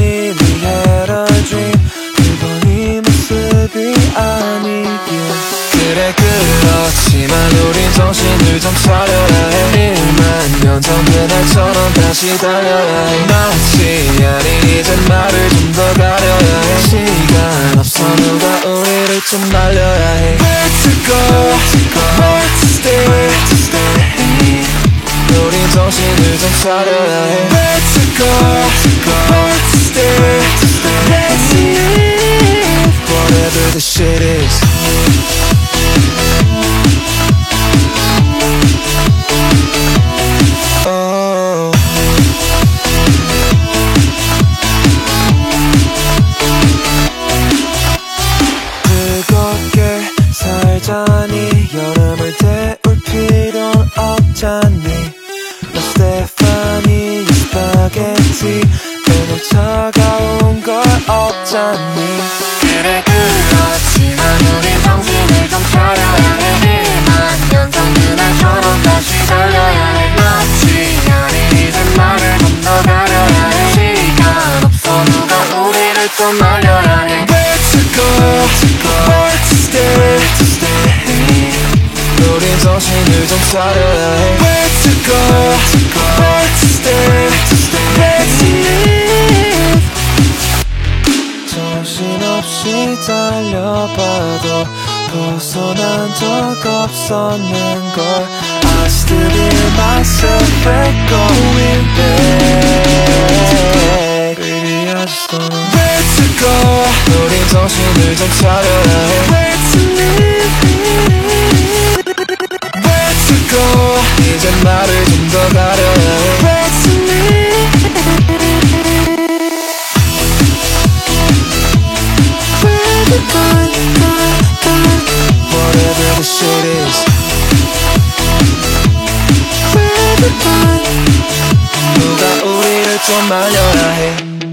We had a dream. 그건 이 모습이 아니길. 그래 그렇지만 우린 정신을 좀 차려야 해. 1만 년 전 그날처럼 다시 달려야 해. 마치 아닌 이젠 말을 좀 더 가려야 해. 시간 없어 누가 우리를 좀 날려야 해. Where to go, where to stay. 우린 정신을 좀 차려야 해. Where to go, where to stay. Let's live whatever the shit is. 즐겁게 살자니 여름을 태울 필요는 없잖니. 나 스테파니 스파게티 오늘 차가운 걸 없잖니. 그래 그렇지만 우린 정신을 좀 차려야 해. 1만 년 전 그날처럼 다시 달려야 해. 마치 아닌 이젠 말을 좀 더 가려야 해. 시간 없어 누가 우리를 좀 날려야 해. Where to go, where to stay. 우린 정신을 좀 차려야 해. Where to go, where to stay. Let's live. 정신없이 달려봐도 벗어난 적 없었는걸. I still hear myself going back. Baby I just don't know where to go. 우린 정신을 좀 차려야 해. Where to live. Where to go. 이젠 말을 좀 더 가려야 해. Where to live. Where to go. Whatever the shit is. Where to go. 누가 우리를 좀 말려야 해.